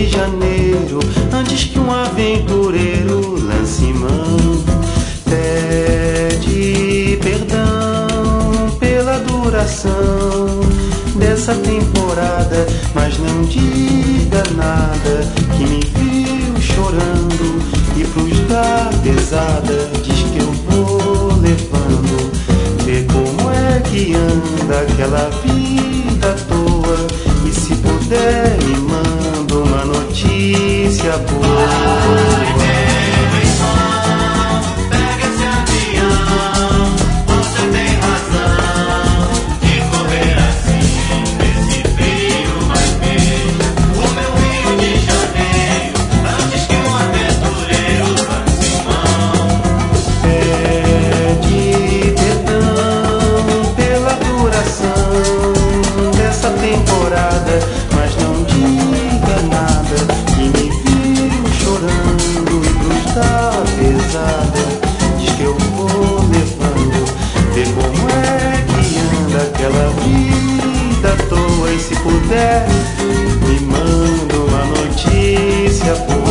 de janeiro, antes que um aventureiro lance mão. Pede perdão pela duração dessa temporada, mas não diga nada, que me viu chorando e pros dar pesada diz que eu vou levando. Vê como é que anda aquela vida à toa, e se puder me manda uma notícia boa. Mas não diga nada, que me viu chorando e cruz da pesada diz que eu vou levando. Vê como é que anda aquela vida à toa, e se puder me manda uma notícia boa.